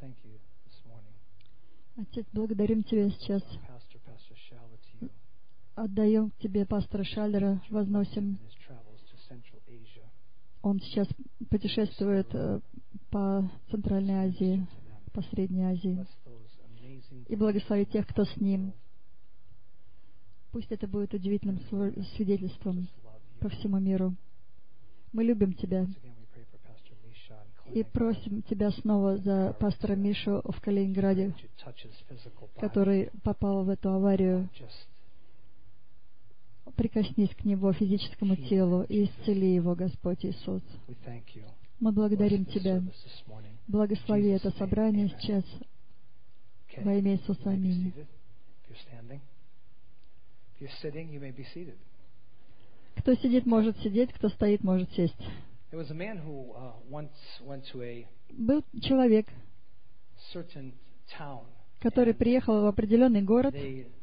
Отец, благодарим Тебя сейчас. Отдаем Тебе пастора Шаллера, возносим. Он сейчас путешествует по Центральной Азии, по Средней Азии. И благослови тех, кто с ним. Пусть это будет удивительным свидетельством по всему миру. Мы любим Тебя. И просим Тебя снова за пастора Мишу в Калининграде, который попал в эту аварию. Прикоснись к него физическому телу и исцели его, Господь Иисус. Мы благодарим Тебя. Благослови это собрание сейчас. Во имя Иисуса. Аминь. Кто сидит, может сидеть, кто стоит, может сесть. Был человек, который приехал в определенный город.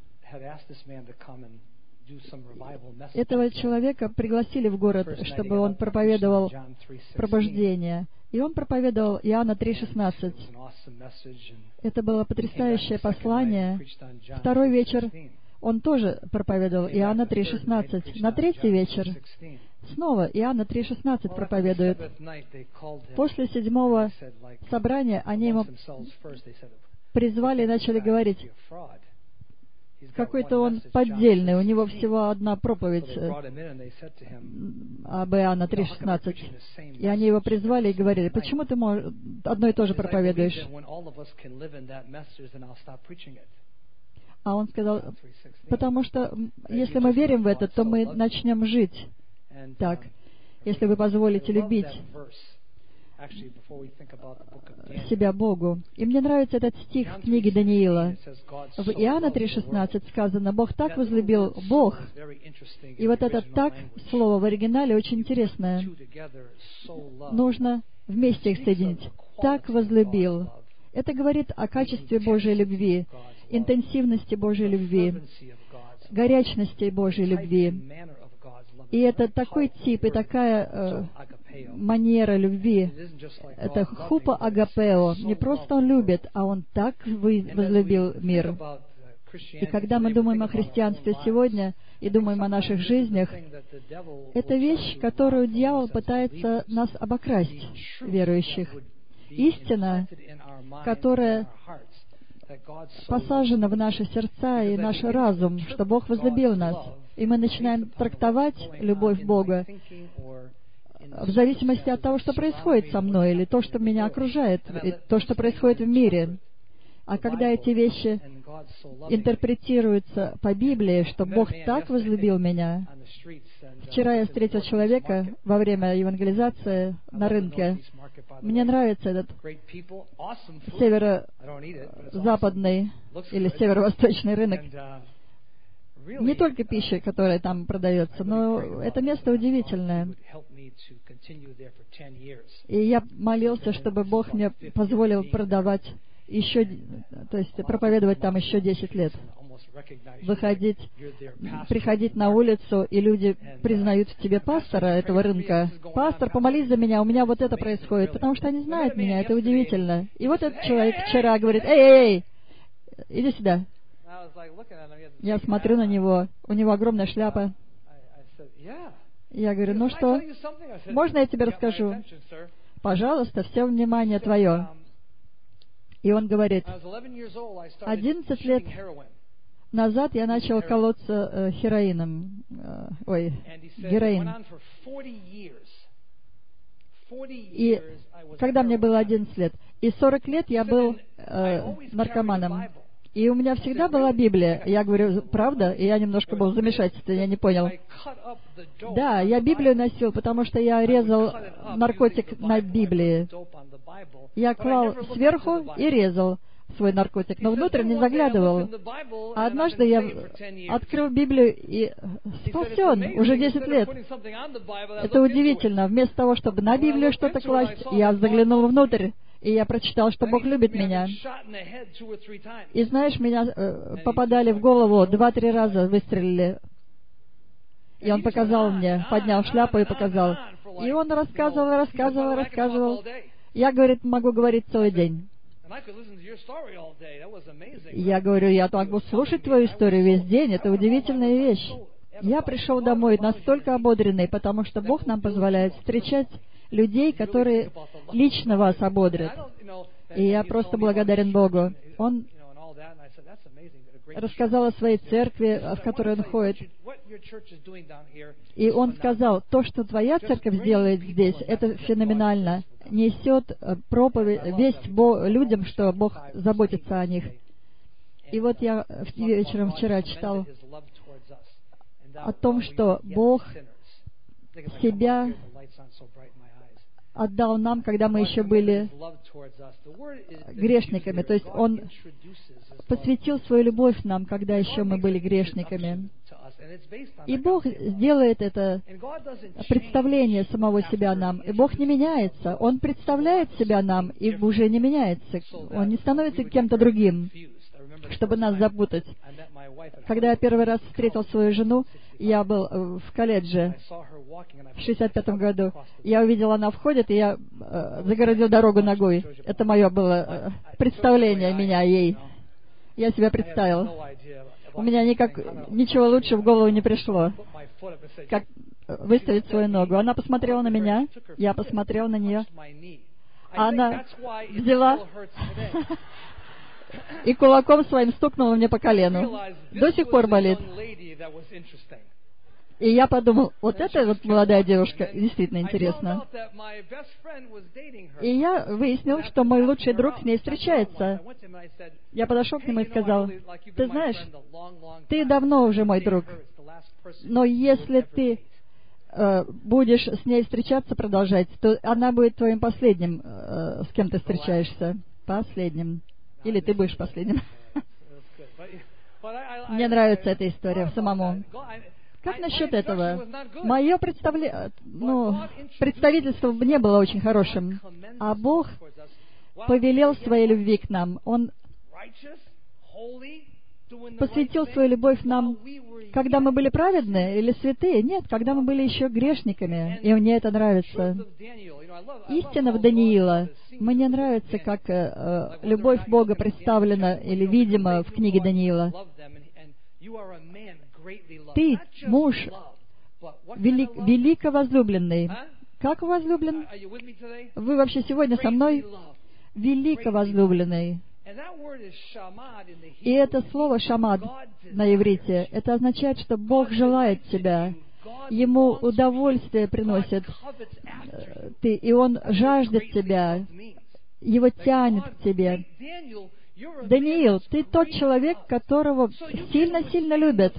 Этого человека пригласили в город, чтобы он проповедовал пробуждение. И он проповедовал Иоанна 3,16. Это было потрясающее послание. Второй вечер он тоже проповедовал Иоанна 3,16. На третий вечер снова Иоанна 3,16 проповедует. После 7-го собрания они ему призвали и начали говорить: какой-то он поддельный, у него всего одна проповедь об Иоанна 3,16. И они его призвали и говорили: почему ты одно и то же проповедуешь? А он сказал: потому что если мы верим в это, то мы начнем жить так, если вы позволите любить себя Богу. И мне нравится этот стих в книге Даниила. В Иоанна 3,16 сказано: Бог так возлюбил, Бог. И вот это «так» слово в оригинале очень интересное. Нужно вместе их соединить. «Так возлюбил». Это говорит о качестве Божьей любви, интенсивности Божьей любви, горячности Божьей любви. И это такой тип и такая манера любви. Это хупа агапео. Не просто он любит, а он так возлюбил мир. И когда мы думаем о христианстве сегодня и думаем о наших жизнях, это вещь, которую дьявол пытается нас обокрасть, верующих. Истина, которая посажена в наши сердца и наш разум, что Бог возлюбил нас. И мы начинаем трактовать любовь Бога в зависимости от того, что происходит со мной, или то, что меня окружает, и то, что происходит в мире. А когда эти вещи интерпретируются по Библии, что Бог так возлюбил меня. Вчера я встретил человека во время евангелизации на рынке. Мне нравится этот северо-западный или северо-восточный рынок. Не только пища, которая там продается, но это место удивительное. И я молился, чтобы Бог мне позволил продавать еще, то есть проповедовать там еще 10 лет. Приходить на улицу, и люди признают в тебе пастора этого рынка. «Пастор, помолись за меня, у меня вот это происходит», потому что они знают меня, это удивительно. И вот этот человек вчера говорит: «Эй, иди сюда». Я смотрю на него, у него огромная шляпа. Я говорю: ну что, можно я тебе расскажу? Пожалуйста, все внимание твое. И он говорит: 11 лет назад я начал колоться героин. И когда мне было 11 лет, и 40 лет я был наркоманом. И у меня всегда была Библия. Я говорю: правда? И я немножко был в замешательстве, я не понял. Да, я Библию носил, потому что я резал наркотик на Библии. Я клал сверху и резал свой наркотик, но внутрь не заглядывал. А однажды я открыл Библию и спасен уже 10 лет. Это удивительно. Вместо того, чтобы на Библию что-то класть, я заглянул внутрь. И я прочитал, что Бог любит меня. И знаешь, меня попадали в голову 2-3 раза, выстрелили. И он показал мне, поднял шляпу и показал. И он рассказывал. Я, говорит, могу говорить целый день. Я говорю, я могу слушать твою историю весь день, это удивительная вещь. Я пришел домой настолько ободренный, потому что Бог нам позволяет встречать людей, которые лично вас ободрят. И я просто благодарен Богу. Он рассказал о своей церкви, в которой он ходит. И он сказал, то, что твоя церковь делает здесь, это феноменально. Несет проповедь, весть людям, что Бог заботится о них. И вот я вечером вчера читал о том, что Бог себя отдал нам, когда мы еще были грешниками. То есть Он посвятил свою любовь нам, когда еще мы были грешниками. И Бог сделает это представление самого себя нам. И Бог не меняется. Он представляет себя нам и уже не меняется. Он не становится кем-то другим, чтобы нас запутать. Когда я первый раз встретил свою жену, я был в колледже в 65-м году. Я увидел, она входит, и я загородил дорогу ногой. Это мое было представление меня ей. Я себя представил. У меня ничего лучше в голову не пришло, как выставить свою ногу. Она посмотрела на меня, я посмотрел на нее. Она взяла и кулаком своим стукнула мне по колену. До сих пор болит. И я подумал, вот эта вот молодая девушка действительно интересна. И я выяснил, что мой лучший друг с ней встречается. Я подошел к нему и сказал, ты знаешь, ты давно уже мой друг, но если ты будешь с ней встречаться, продолжать, то она будет твоим последним, с кем ты встречаешься. Последним. Или ты будешь последним. Мне нравится эта история самому. Как насчет этого? Мое представительство не было очень хорошим, а Бог повелел своей любви к нам. Он посвятил свою любовь нам, когда мы были праведные или святые? Нет, когда мы были еще грешниками, и мне это нравится. Истина в Даниила. Мне нравится, как любовь Бога представлена или видима в книге Даниила. Ты, муж, велико возлюбленный. Как возлюблен? Вы вообще сегодня со мной? Велико возлюбленный. И это слово «шамад» на иврите, это означает, что Бог желает тебя. Ему удовольствие приносит ты, и Он жаждет тебя. Его тянет к тебе. Даниил, ты тот человек, которого сильно-сильно любят.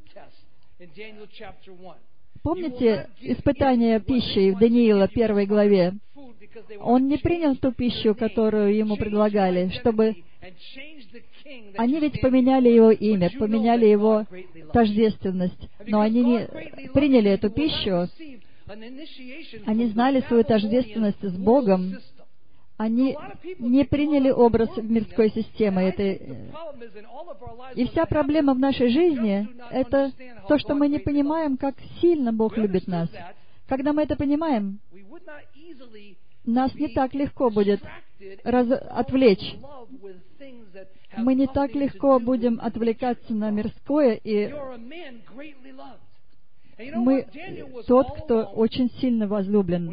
Помните испытание пищей в Даниила 1 главе? Он не принял ту пищу, которую ему предлагали, чтобы... Они ведь поменяли его имя, поменяли его тождественность, но они не приняли эту пищу. Они знали свою тождественность с Богом. Они не приняли образ мирской системы этой. И вся проблема в нашей жизни — это то, что мы не понимаем, как сильно Бог любит нас. Когда мы это понимаем, нас не так легко будет отвлечь. Мы не так легко будем отвлекаться на мирское, и мы тот, кто очень сильно возлюблен.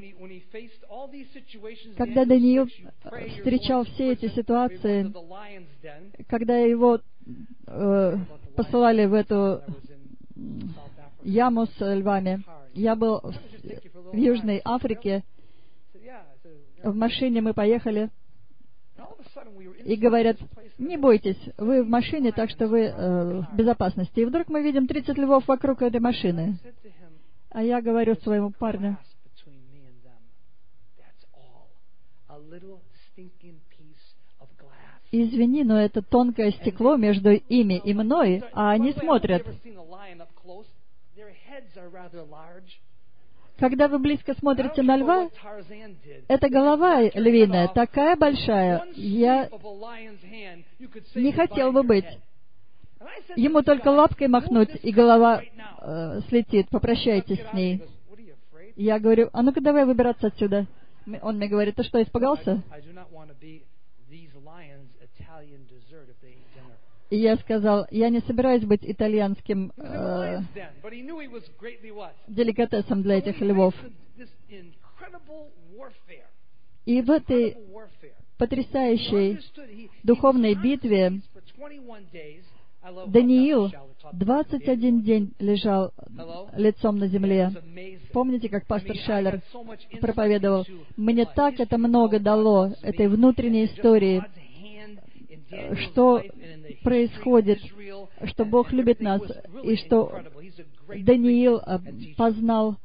Когда Даниил встречал все эти ситуации, когда его посылали в эту яму с львами, я был в Южной Африке, в машине мы поехали, и говорят, не бойтесь, вы в машине, так что вы в безопасности. И вдруг мы видим 30 львов вокруг этой машины. А я говорю своему парню, извини, но это тонкое стекло между ими и мной, а они смотрят. Когда вы близко смотрите на льва, эта голова львиная такая большая, я не хотел бы быть. Ему только лапкой махнуть, и голова слетит. Попрощайтесь с ней. Я говорю, а ну-ка давай выбираться отсюда. Он мне говорит, ты что, испугался? И я сказал, я не собираюсь быть итальянским деликатесом для этих львов. И в этой потрясающей духовной битве Даниил 21 день лежал лицом на земле. Помните, как пастор Шайлер проповедовал? Мне так это много дало, этой внутренней истории, что происходит, что Бог любит нас, и что Даниил познал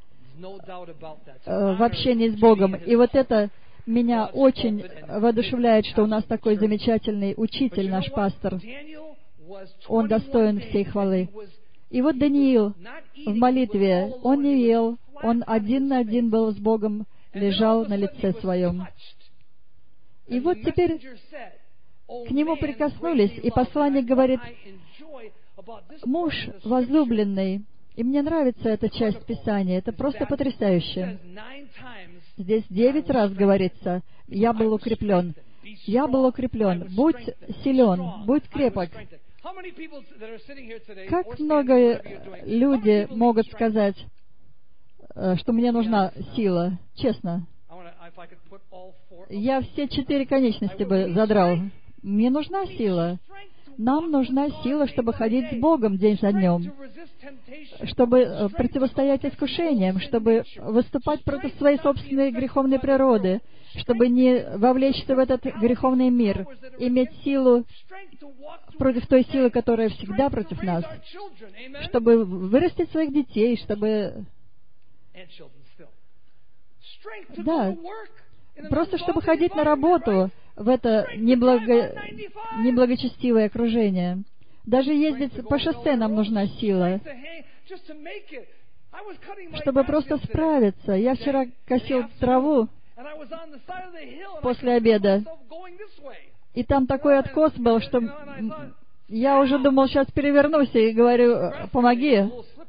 в общении с Богом. И вот это меня очень воодушевляет, что у нас такой замечательный учитель, наш пастор. Он достоин всей хвалы. И вот Даниил в молитве, он не ел, он один на один был с Богом, лежал на лице своем. И вот теперь к нему прикоснулись, и посланник говорит, муж возлюбленный, и мне нравится эта часть Писания, это просто потрясающе. Здесь 9 раз говорится, я был укреплен. Я был укреплен. Будь силен, будь крепок. Как много люди могут сказать, что мне нужна сила? Честно. Я все 4 конечности бы задрал. Мне нужна сила. Нам нужна сила, чтобы ходить с Богом день за днем, чтобы противостоять искушениям, чтобы выступать против своей собственной греховной природы, чтобы не вовлечься в этот греховный мир, иметь силу против той силы, которая всегда против нас, чтобы вырастить своих детей, чтобы... Да, просто чтобы ходить на работу в это неблагочестивое окружение. Даже ездить по шоссе нам нужна сила, чтобы просто справиться. Я вчера косил траву после обеда, и там такой откос был, что я уже думал, сейчас перевернусь и говорю, помоги.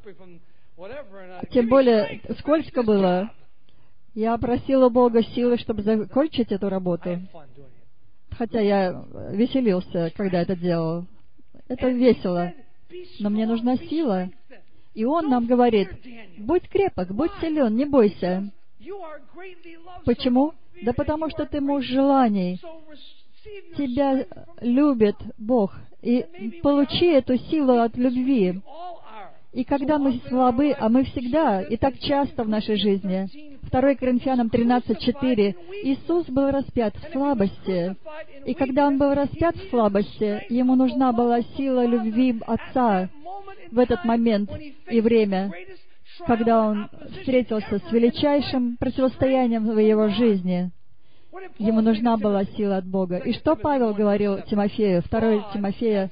Тем более, скользко было. Я просила Бога силы, чтобы закончить эту работу. Хотя я веселился, когда это делал. Это весело. Но мне нужна сила. И Он нам говорит, будь крепок, будь силен, не бойся. Почему? Да потому что ты муж желаний. Тебя любит Бог. И получи эту силу от любви. И когда мы слабы, а мы всегда, и так часто в нашей жизни, 2 Коринфянам 13:4, Иисус был распят в слабости. И когда Он был распят в слабости, Ему нужна была сила любви Отца в этот момент и время, когда Он встретился с величайшим противостоянием в Его жизни. Ему нужна была сила от Бога. И что Павел говорил Тимофею, 2 Тимофея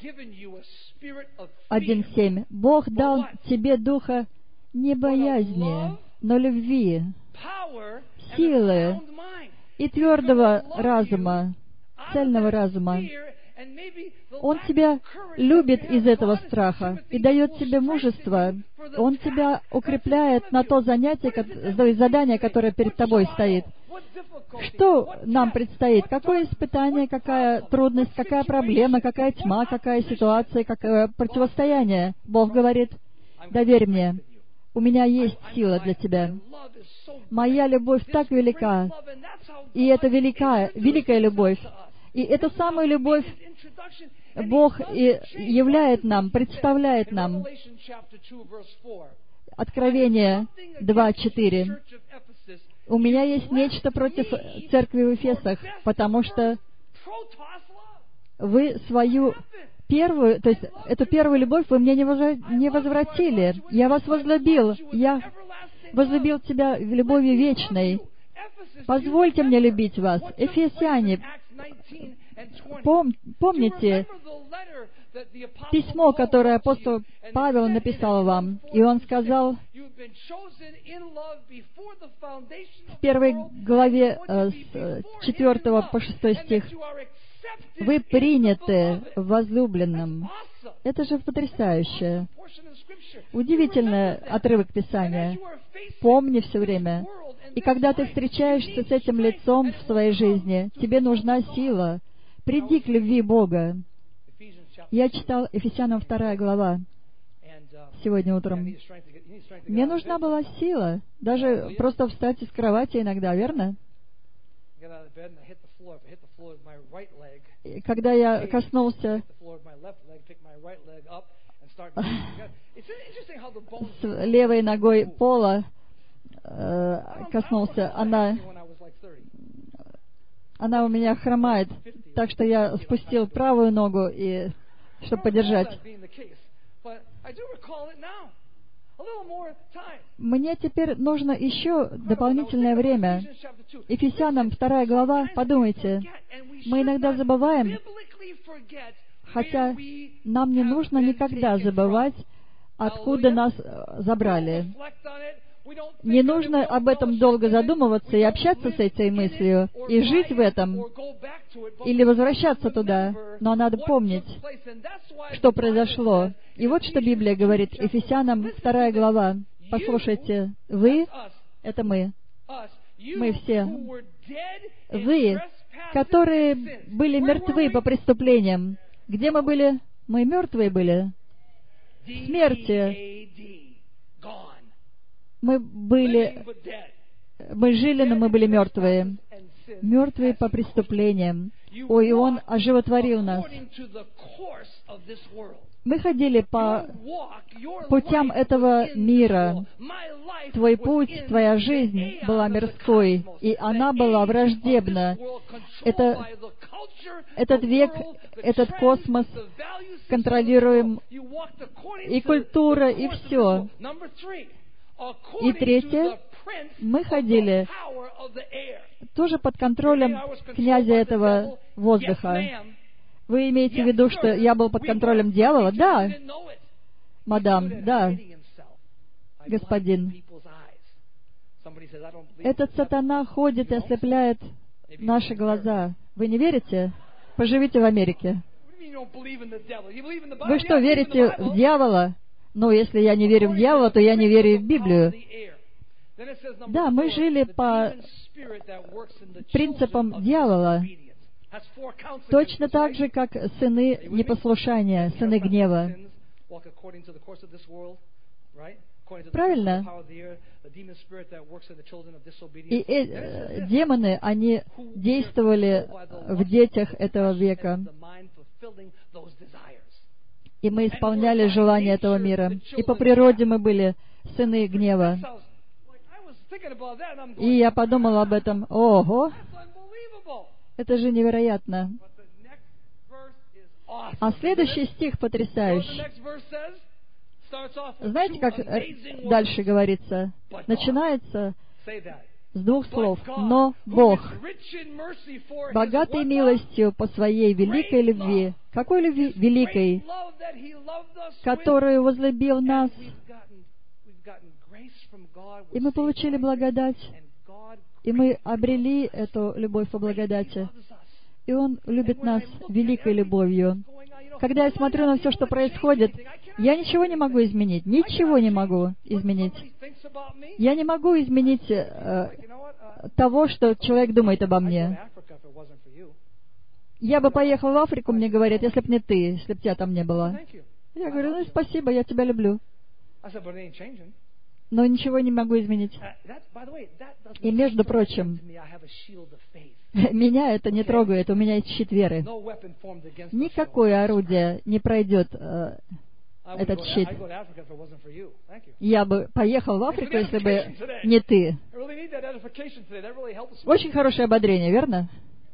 1:7. «Бог дал тебе духа не боязни, но любви, силы и твердого разума, цельного разума». Он тебя любит из этого страха и дает тебе мужество. Он тебя укрепляет на то задание, которое перед тобой стоит. Что нам предстоит? Какое испытание, какая трудность, какая проблема, какая тьма, какая ситуация, какое противостояние? Бог говорит, доверь мне, у меня есть сила для тебя. Моя любовь так велика, и это великая любовь. И эту самую любовь Бог и являет нам, представляет нам. Откровение 2:4. У меня есть нечто против церкви в Эфесах, потому что вы свою первую, то есть эту первую любовь вы мне не возвратили. Я вас возлюбил. Я возлюбил тебя в любови вечной. Позвольте мне любить вас. Ефесяне, помните письмо, которое апостол Павел написал вам, и он сказал в 1 главе с 4 по 6 стих, «Вы приняты в возлюбленном». Это же потрясающе. Удивительный отрывок Писания. «Помни все время, И когда ты встречаешься с этим лицом в своей жизни, тебе нужна сила. Приди к любви Бога. Я читал Ефесянам 2 глава сегодня утром. Мне нужна была сила, даже просто встать из кровати иногда, верно? И когда я коснулся с левой ногой пола, коснулся, она у меня хромает, так что я спустил правую ногу, чтобы подержать. Мне теперь нужно еще дополнительное время. Ефесянам 2 глава, подумайте, мы иногда забываем, хотя нам не нужно никогда забывать, откуда нас забрали. Не нужно об этом долго задумываться и общаться с этой мыслью, и жить в этом, или возвращаться туда. Но надо помнить, что произошло. И вот что Библия говорит, Ефесянам 2 глава. Послушайте, вы — это мы. Мы все. Вы, которые были мертвы по преступлениям. Где мы были? Мы мертвые были. В смерти. Мы жили, но мы были мертвые. Мертвые по преступлениям. Ой, и Он оживотворил нас. Мы ходили по путям этого мира. Твой путь, твоя жизнь была мирской, и она была враждебна. Этот век, этот космос контролируем, и культура, и все. И третье, мы ходили тоже под контролем князя этого воздуха. Вы имеете в виду, что я был под контролем дьявола? Да, мадам, да, господин. Этот сатана ходит и ослепляет наши глаза. Вы не верите? Поживите в Америке. Вы что, верите в дьявола? Ну, если я не верю в дьявола, то я не верю в Библию. Да, мы жили по принципам дьявола. Точно так же, как сыны непослушания, сыны гнева. Правильно? И демоны, они действовали в детях этого века. И мы исполняли желания этого мира. И по природе мы были сыны гнева. И я подумал об этом. Ого! Это же невероятно. А следующий стих потрясающий. Знаете, как дальше говорится? Начинается с двух слов. «Но Бог, богатый милостью по Своей великой любви». Какой любви? Великой, которую возлюбил нас. И мы получили благодать. И мы обрели эту любовь по благодати. И Он любит нас великой любовью. Когда я смотрю на все, что происходит, я ничего не могу изменить. Ничего не могу изменить. Я не могу изменить того, что человек думает обо мне. Я бы поехал в Африку, мне говорят, если бы не ты, если бы тебя там не было. Я говорю, ну спасибо, я тебя люблю. Но ничего не могу изменить. И, между прочим, меня это не трогает, у меня есть щит веры. Никакое орудие не пройдет этот щит. Я бы поехал в Африку, если бы не ты. Очень хорошее ободрение, верно?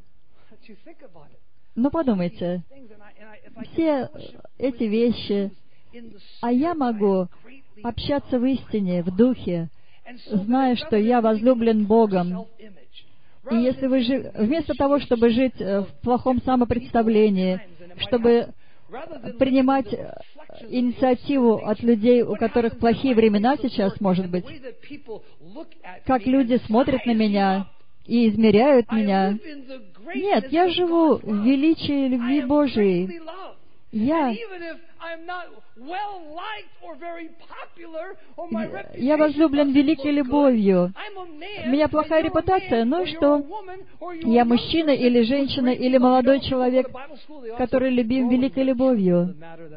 Ну, подумайте, все эти вещи, а я могу общаться в истине, в духе, зная, что я возлюблен Богом. И если вы вместо того, чтобы жить в плохом самопредставлении, чтобы принимать инициативу от людей, у которых плохие времена сейчас, может быть, как люди смотрят на меня и измеряют меня. Нет, я живу в величии любви Божией. Я возлюблен великой любовью. У меня плохая репутация, ну и что? Я мужчина или женщина, или молодой человек, который любим великой любовью.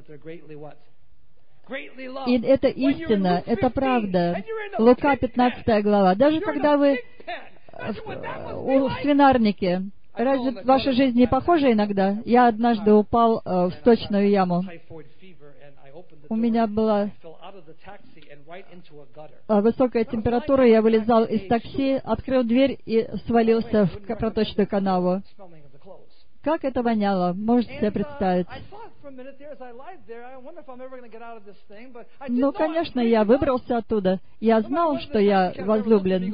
И это истина, это правда. Лука, 15 глава. Даже когда вы в свинарнике, разве ваша жизнь не похожа иногда? Я однажды упал в сточную яму. У меня была высокая температура, я вылезал из такси, открыл дверь и свалился в проточную канаву. Как это воняло, можете себе представить. Ну, конечно, я выбрался оттуда. Я знал, что я возлюблен.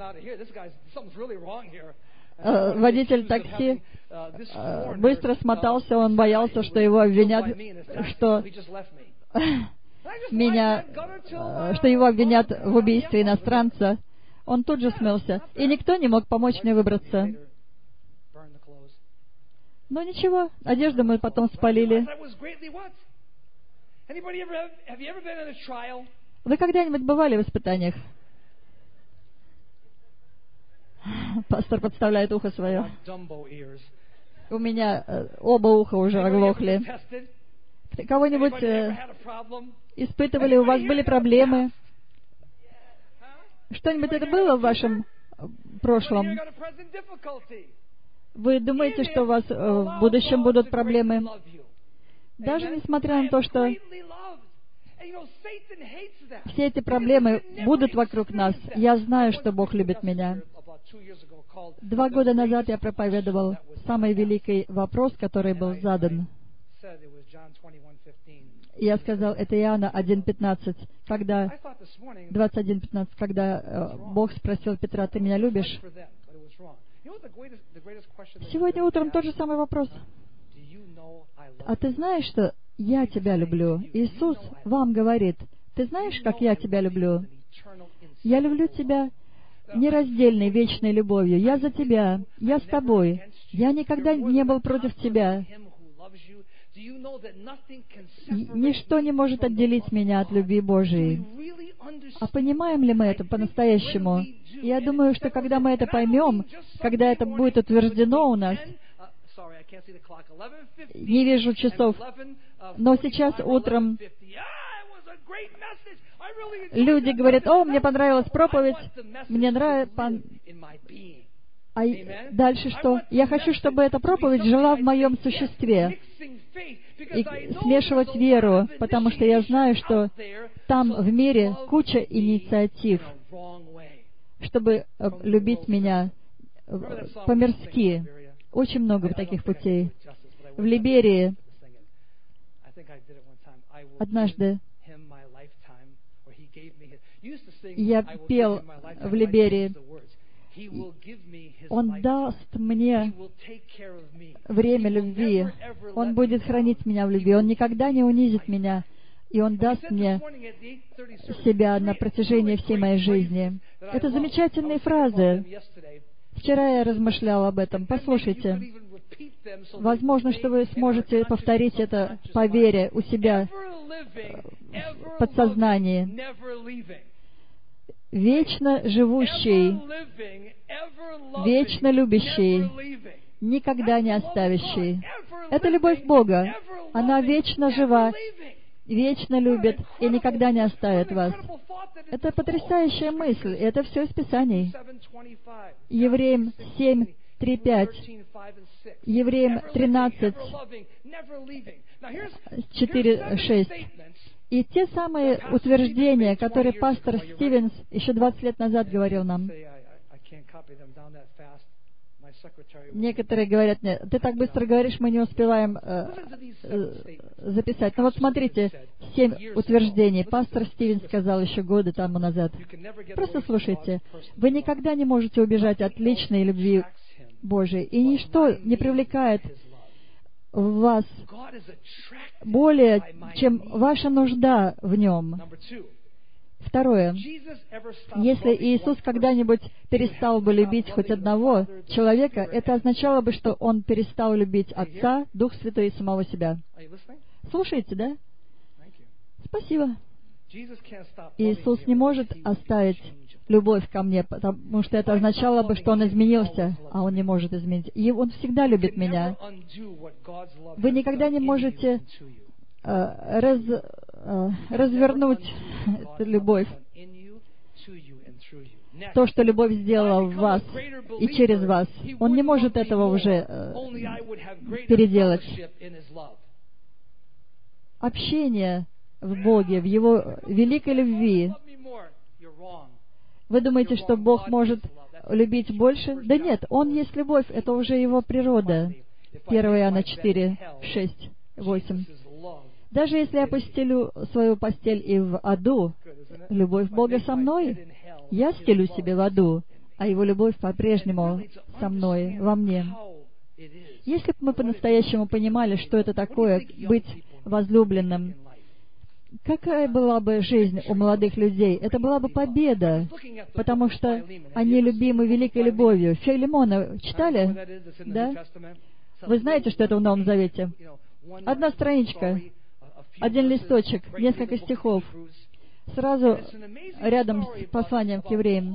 Водитель такси быстро смотался, он боялся, что его обвинят, что его обвинят в убийстве иностранца. Он тут же смылся, и никто не мог помочь мне выбраться. Но ничего, одежду мы потом спалили. Вы когда-нибудь бывали в испытаниях? Пастор подставляет ухо свое. У меня оба уха уже оглохли. Кого-нибудь испытывали, у вас были проблемы? Что-нибудь это было в вашем прошлом? Вы думаете, что у вас в будущем будут проблемы? Даже несмотря на то, что все эти проблемы будут вокруг нас, я знаю, что Бог любит меня. 2 года назад я проповедовал самый великий вопрос, который был задан. Я сказал, это Иоанна 1:15, когда 21:15, когда Бог спросил Петра: «Ты меня любишь?» Сегодня утром тот же самый вопрос. А ты знаешь, что я тебя люблю? Иисус вам говорит: ты знаешь, как я тебя люблю? Я люблю тебя нераздельной, вечной любовью. Я за тебя. Я с тобой. Я никогда не был против тебя. Ничто не может отделить меня от любви Божией. А понимаем ли мы это по-настоящему? Я думаю, что когда мы это поймем, когда это будет утверждено у нас, не вижу часов, но сейчас утром люди говорят: «О, мне понравилась проповедь, мне нравится...» А дальше что? Я хочу, чтобы эта проповедь жила в моем существе. И смешивать веру, потому что я знаю, что там в мире куча инициатив, чтобы любить меня по-мирски. Очень много таких путей. В Либерии однажды я пел в Либерии: «Он даст мне время любви, Он будет хранить меня в любви, Он никогда не унизит меня, и Он даст мне себя на протяжении всей моей жизни». Это замечательные фразы. Вчера я размышлял об этом. Послушайте. Возможно, что вы сможете повторить это по вере у себя в подсознании. Вечно живущий, вечно любящий, никогда не оставящий. Это любовь Бога. Она вечно жива, вечно любит и никогда не оставит вас. Это потрясающая мысль, и это все из Писаний. Евреям 7, 3, 5. Евреям 13, 4, 6. И те самые утверждения, которые пастор Стивенс еще 20 лет назад говорил нам. Некоторые говорят: «Нет, ты так быстро говоришь, мы не успеваем записать». Но вот смотрите, 7 утверждений пастор Стивенс сказал еще годы тому назад. Просто слушайте. Вы никогда не можете убежать от личной любви Божией, и ничто не привлекает вас более, чем ваша нужда в Нем. Второе. Если Иисус когда-нибудь перестал бы любить хоть одного человека, это означало бы, что Он перестал любить Отца, Дух Святой и самого себя. Слушаете, да? Спасибо. Иисус не может оставить любовь ко мне, потому что это означало бы, что Он изменился, а Он не может изменить. И Он всегда любит меня. Вы никогда не можете развернуть эту любовь. То, что любовь сделала в вас и через вас, Он не может этого уже переделать. Общение в Боге, в Его великой любви. Вы думаете, что Бог может любить больше? Да нет, Он есть любовь, это уже Его природа. 1 Иоанна 4, 6, 8. Даже если я постелю свою постель и в аду, любовь Бога со мной, я стелю себе в аду, а Его любовь по-прежнему со мной, во мне. Если бы мы по-настоящему понимали, что это такое, быть возлюбленным, какая была бы жизнь у молодых людей? Это была бы победа, потому что они любимы великой любовью. Филимона читали? Да? Вы знаете, что это в Новом Завете? Одна страничка, один листочек, несколько стихов. Сразу рядом с посланием к евреям.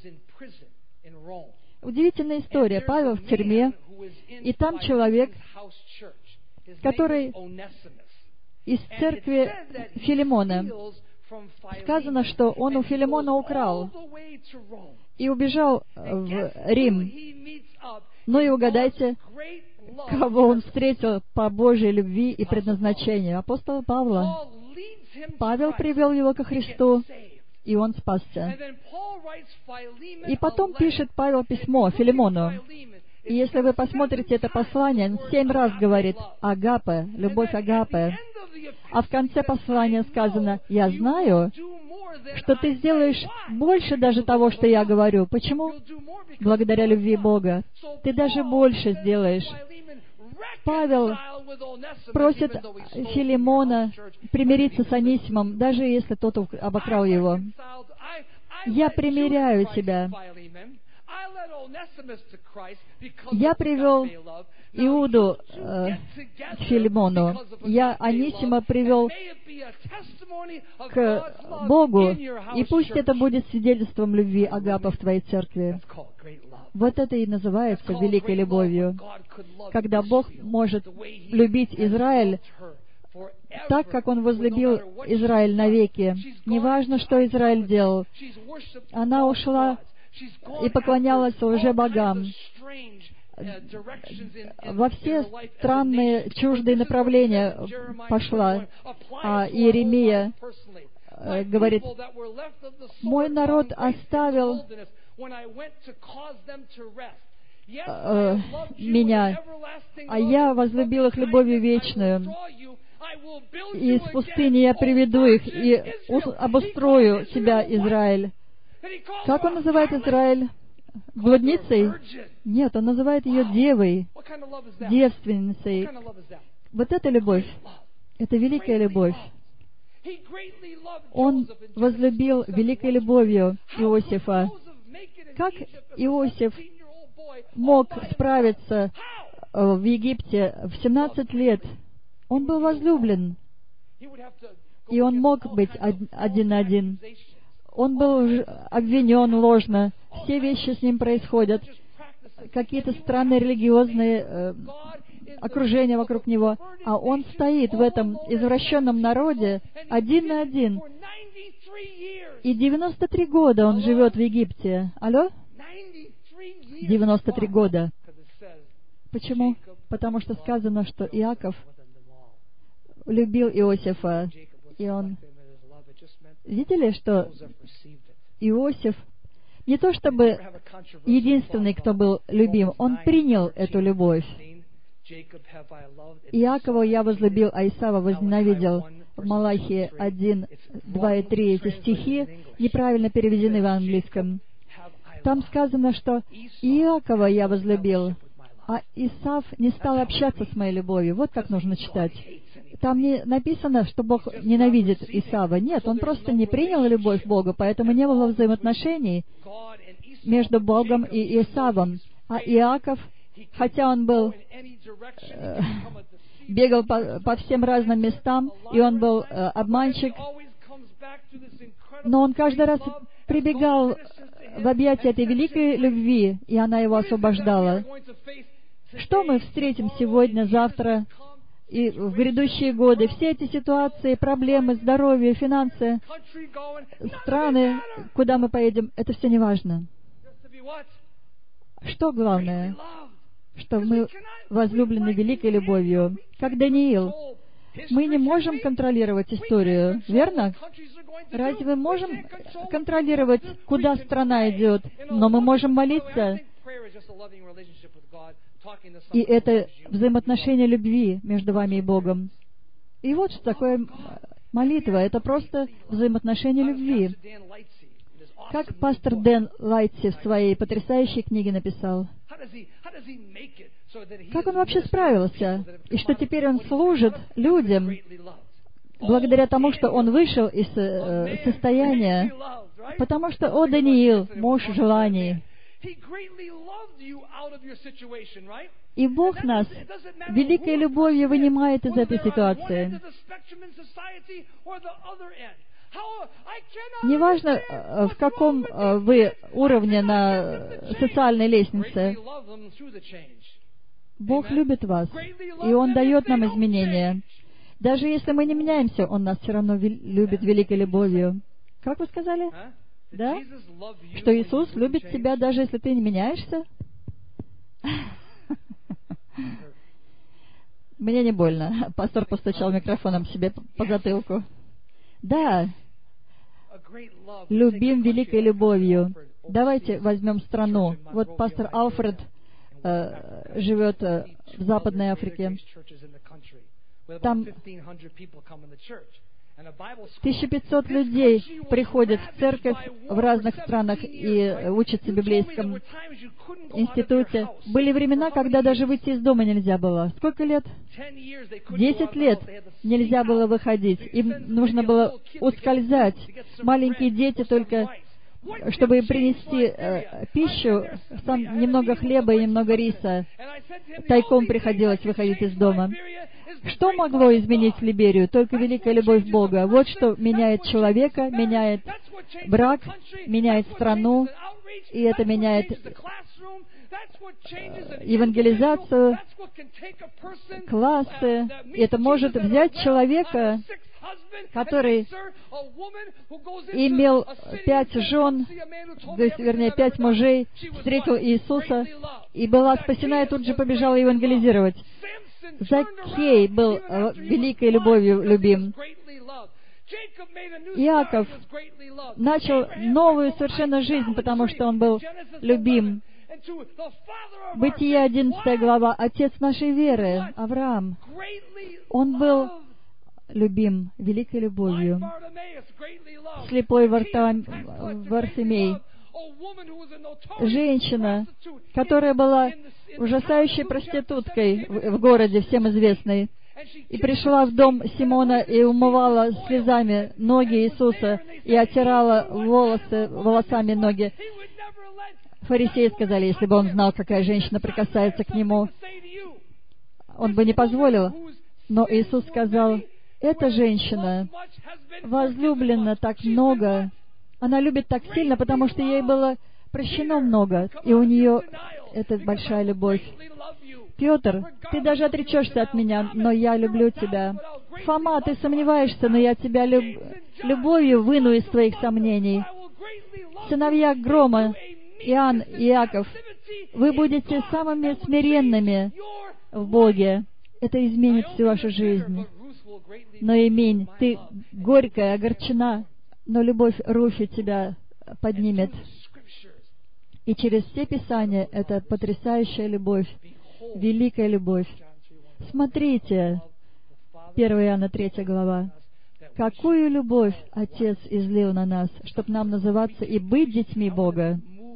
Удивительная история. Павел в тюрьме, и там человек, который из церкви Филимона. Сказано, что он у Филимона украл и убежал в Рим. Ну и угадайте, кого он встретил по Божьей любви и предназначению? Апостола Павла. Павел привел его ко Христу, и он спасся. И потом пишет Павел письмо Филимону. И если вы посмотрите это послание, он 7 раз говорит «агапе», «любовь агапе». А в конце послания сказано «я знаю, что ты сделаешь больше даже того, что я говорю». Почему? Благодаря любви Бога. Ты даже больше сделаешь. Павел просит Филимона примириться с Онисимом, даже если тот обокрал его. «Я примиряю тебя». Я привел Иуду к Филимону. Я Онисима привел к Богу, и пусть это будет свидетельством любви агапы в твоей церкви. Вот это и называется великой любовью, когда Бог может любить Израиль так, как Он возлюбил Израиль навеки. Неважно, что Израиль делал. Она ушла и поклонялась лжебогам. Во все странные, чуждые направления пошла. А Иеремия говорит, «Мой народ оставил меня, а я возлюбил их любовью вечную. И из пустыни я приведу их и обустрою тебя, Израиль». Как он называет Израиль? Блудницей? Нет, он называет ее девой, девственницей. Вот это любовь. Это великая любовь. Он возлюбил великой любовью Иосифа. Как Иосиф мог справиться в Египте в 17 лет? Он был возлюблен. И он мог быть один на один. Он был обвинен ложно. Все вещи с ним происходят. Какие-то странные религиозные окружения вокруг него. А он стоит в этом извращенном народе один на один. И 93 года он живет в Египте. Алло? 93 года. Почему? Потому что сказано, что Иаков любил Иосифа. И он... Видели, что Иосиф не то чтобы единственный, кто был любим, он принял эту любовь. Иакова я возлюбил, а Исава возненавидел. В Малахии 1, 2 и 3 эти стихи неправильно переведены в английском. Там сказано, что Иакова я возлюбил, а Исав не стал общаться с моей любовью. Вот как нужно читать. Там не написано, что Бог ненавидит Исава. Нет, он просто не принял любовь Бога, поэтому не было взаимоотношений между Богом и Исавом. А Иаков, хотя он был, бегал по всем разным местам, и он был обманщик, но он каждый раз прибегал в объятия этой великой любви, и она его освобождала. Что мы встретим сегодня, завтра и в грядущие годы? Все эти ситуации, проблемы, здоровье, финансы, страны, куда мы поедем, это все не важно. Что главное? Что мы возлюблены великой любовью. Как Даниил. Мы не можем контролировать историю, верно? Разве мы можем контролировать, куда страна идет? Но мы можем молиться. И это взаимоотношение любви между вами и Богом. И вот что такое молитва. Это просто взаимоотношение любви. Как пастор Дэн Лайтси в своей потрясающей книге написал. Как он вообще справился? И что теперь он служит людям, благодаря тому, что он вышел из состояния. Потому что, о, Даниил, муж желаний. И Бог нас великой любовью вынимает из этой ситуации. Неважно, в каком вы уровне на социальной лестнице, Бог любит вас, и Он дает нам изменения. Даже если мы не меняемся, Он нас все равно любит великой любовью. Как вы сказали? Да? Что Иисус любит тебя, даже если ты не меняешься? Мне не больно. Пастор постучал микрофоном себе по затылку. Да, любим великой любовью. Давайте возьмем страну. Вот пастор Алфред живет в Западной Африке. Там 1500 людей приходят в церковь в разных странах и учатся в библейском институте. Были времена, когда даже выйти из дома нельзя было. Сколько лет? 10 лет нельзя было выходить. Им нужно было ускользать. Маленькие дети только, чтобы им принести пищу, немного хлеба и немного риса. Тайком приходилось выходить из дома. Что могло изменить Либерию? Только великая любовь Бога. Вот что меняет человека, меняет брак, меняет страну, и это меняет евангелизацию, классы. И это может взять человека, который имел 5 жен, то есть, вернее, 5 мужей, встретил Иисуса и была спасена, и тут же побежала евангелизировать. Закхей был великой любовью любим. Иаков начал новую совершенно жизнь, потому что он был любим. Бытие 11 глава. Отец нашей веры, Авраам. Он был любим великой любовью. Слепой Варфимей. Женщина, которая была ужасающей проституткой в городе, всем известной, и пришла в дом Симона и умывала слезами ноги Иисуса и оттирала волосами ноги. Фарисеи сказали, если бы он знал, какая женщина прикасается к нему, он бы не позволил. Но Иисус сказал, эта женщина возлюблена так много, она любит так сильно, потому что ей было прощено много, и у нее это большая любовь. Петр, ты даже отречешься от меня, но я люблю тебя. Фома, ты сомневаешься, но я тебя любовью выну из твоих сомнений. Сыновья грома, Иоанн и Иаков, вы будете самыми смиренными в Боге. Это изменит всю вашу жизнь. Но имень, ты горькая, огорчена, но любовь Руфи тебя поднимет. И через все Писания это потрясающая любовь, великая любовь. Смотрите, 1 Иоанна 3 глава. Какую любовь Отец излил на нас, чтобы нам называться и быть детьми Бога.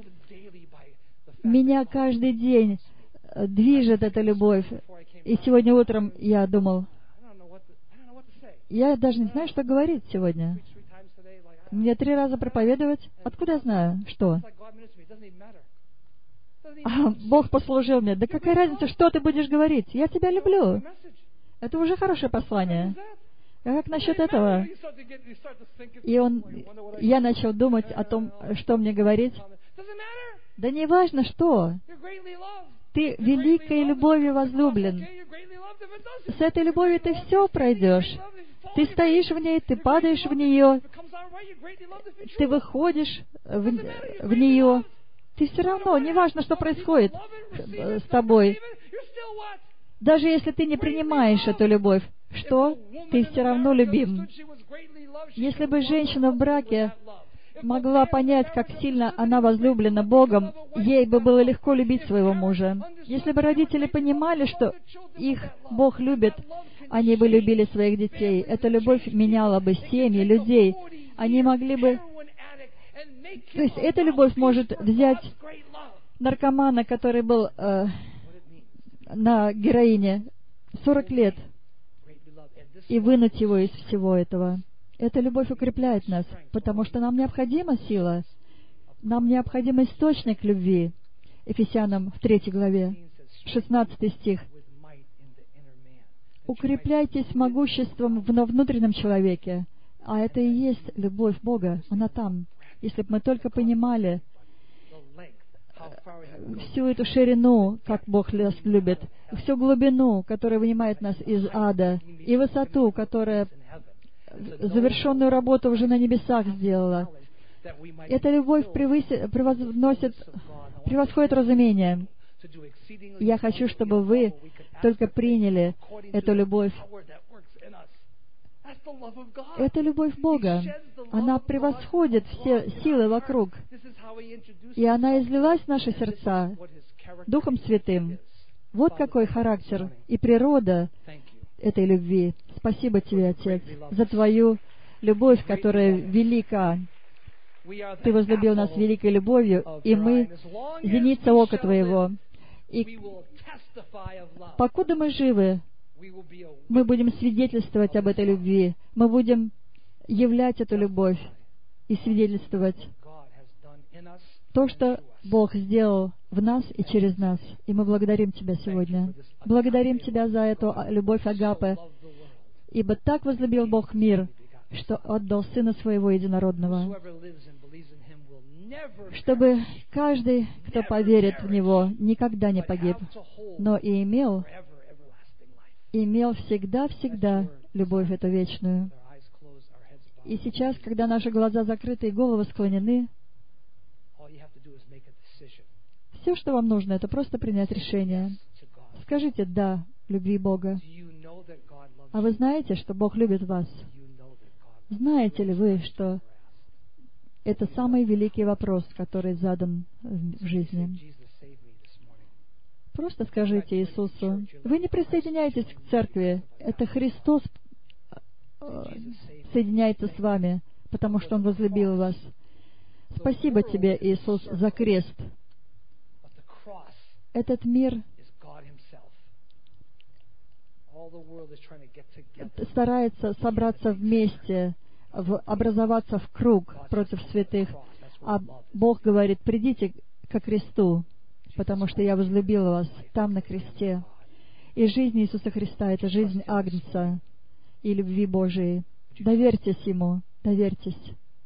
Меня каждый день движет эта любовь. И сегодня утром я думал, Я даже не знаю, что говорить сегодня. Мне 3 раза проповедовать? Откуда я знаю, что? Бог послужил мне. Да какая разница, что ты будешь говорить? Я тебя люблю. Это уже хорошее послание. А как насчет этого? Я начал думать о том, что мне говорить. Да не важно, что. Ты великой любовью возлюблен. С этой любовью ты все пройдешь. Ты стоишь в ней, ты падаешь в нее, ты выходишь в нее. Ты все равно, не важно, что происходит с тобой. Даже если ты не принимаешь эту любовь, что? Ты все равно любим. Если бы женщина в браке могла понять, как сильно она возлюблена Богом, ей бы было легко любить своего мужа. Если бы родители понимали, что их Бог любит, они бы любили своих детей. Эта любовь меняла бы семьи, людей. Они могли бы... То есть эта любовь может взять наркомана, который был на героине 40 лет, и вынуть его из всего этого. Эта любовь укрепляет нас, потому что нам необходима сила. Нам необходим источник любви. Ефесянам в 3 главе, 16 стих. «Укрепляйтесь могуществом на внутреннем человеке». А это и есть любовь Бога. Она там. Если бы мы только понимали всю эту ширину, как Бог нас любит, всю глубину, которая вынимает нас из ада, и высоту, которая завершенную работу уже на небесах сделала. Эта любовь превосходит разумение. Я хочу, чтобы вы только приняли эту любовь. Это любовь Бога. Она превосходит все силы вокруг. И она излилась в наши сердца Духом Святым. Вот какой характер и природа этой любви. Спасибо Тебе, Отец, за Твою любовь, которая велика. Ты возлюбил нас великой любовью, и мы зеница ока Твоего. И покуда мы живы, мы будем свидетельствовать об этой любви. Мы будем являть эту любовь и свидетельствовать то, что Бог сделал в нас и через нас. И мы благодарим Тебя сегодня. Благодарим Тебя за эту любовь Агапе. Ибо так возлюбил Бог мир, что отдал Сына Своего Единородного, чтобы каждый, кто поверит в Него, никогда не погиб, но и имел всегда любовь эту вечную. И сейчас, когда наши глаза закрыты и головы склонены, все, что вам нужно, это просто принять решение. Скажите «да» любви Бога. А вы знаете, что Бог любит вас? Знаете ли вы, что это самый великий вопрос, который задан в жизни? Просто скажите Иисусу. Вы не присоединяйтесь к церкви. Это Христос соединяется с вами, потому что Он возлюбил вас. Спасибо Тебе, Иисус, за крест. Этот мир старается собраться вместе, образоваться в круг против святых. А Бог говорит, придите ко кресту, потому что я возлюбил вас там, на кресте. И жизнь Иисуса Христа — это жизнь Агнца и любви Божией. Доверьтесь Ему, доверьтесь.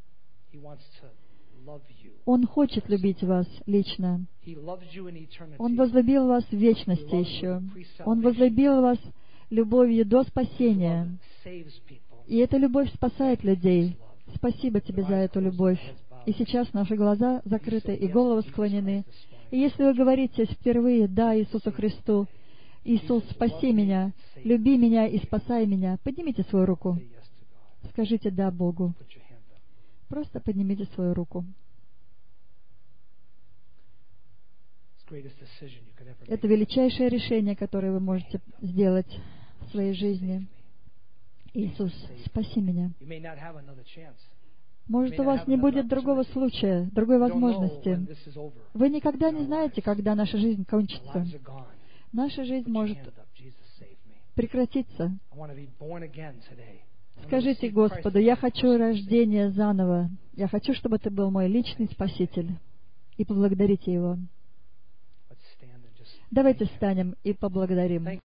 Он хочет любить вас лично. Он возлюбил вас в вечности еще. Он возлюбил вас любовью до спасения. И эта любовь спасает людей. Спасибо Тебе за эту любовь. И сейчас наши глаза закрыты и головы склонены. И если вы говорите впервые «да» Иисусу Христу, «Иисус, спаси меня, люби меня и спасай меня», поднимите свою руку. Скажите «да» Богу. Просто поднимите свою руку. Это величайшее решение, которое вы можете сделать в своей жизни. Иисус, спаси меня. Может, у вас не будет другого случая, другой возможности. Вы никогда не знаете, когда наша жизнь кончится. Наша жизнь может прекратиться. Скажите Господу: я хочу рождения заново. Я хочу, чтобы Ты был мой личный Спаситель. И поблагодарите Его. Давайте встанем и поблагодарим.